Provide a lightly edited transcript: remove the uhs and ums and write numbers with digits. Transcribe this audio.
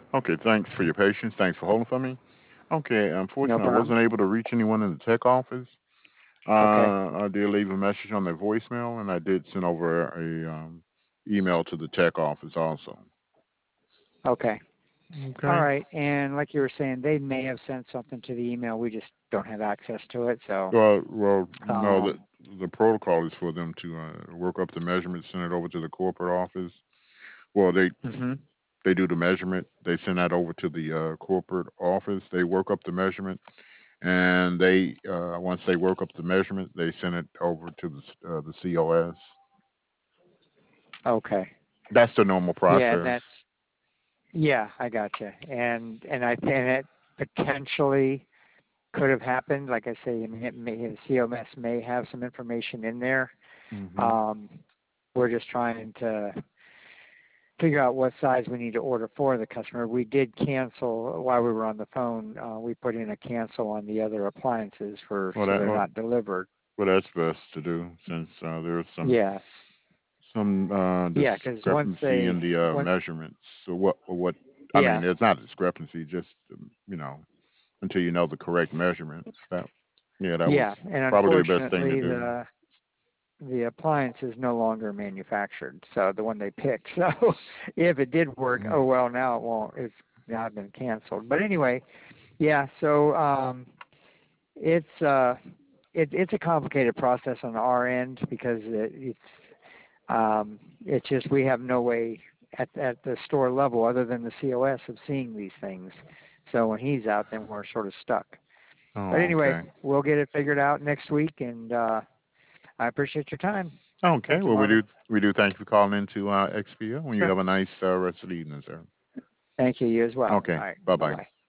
Okay, thanks for your patience. Thanks for holding for me. Okay, No unfortunately, I problem. wasn't able to reach anyone in the tech office. Okay. I did leave a message on their voicemail, and I did send over a email to the tech office also. Okay. All Okay. right. And like you were saying, they may have sent something to the email. We just don't have access to it. So, No, um, the protocol is for them to work up the measurements, send it over to the corporate office. Well, hmm they do the measurement. They send that over to the corporate office. They work up the measurement, and they once they work up the measurement, they send it over to the COS. okay. That's the normal Yeah, and process. that's yeah, I gotcha. And I think it potentially could have happened. Like I say, I mean, the COMS may have some information in there. Hmm. Um, we're just trying to figure out what size we need to order for the customer. We did cancel while we were on the phone. We put in a cancel on the other appliances for Well, so that they're well, not delivered. well, that's best to do since there's Yes, some yeah, because once discrepancy in they the once measurements. So what? I mean, yeah there's not a discrepancy. Just until you know the correct measurements. That was yeah, and probably the best thing to unfortunately do. the appliance is no longer manufactured. So the one they picked. So if it did work, Mhm. oh well, now it won't. It's now been canceled. But anyway, yeah. So it's it's a complicated process on our end because it's just we have no way at the store level other than the COS of seeing these things. So when he's out, then we're sort of stuck. But Oh, anyway, okay. we'll get it figured out next week, and I appreciate your time. Okay. Thank you, Well, Marvin. we do thank you for calling into XPO. And you Sure. have a nice rest of the evening, sir. Thank you. You as well. Okay. All right. Bye Bye bye. bye.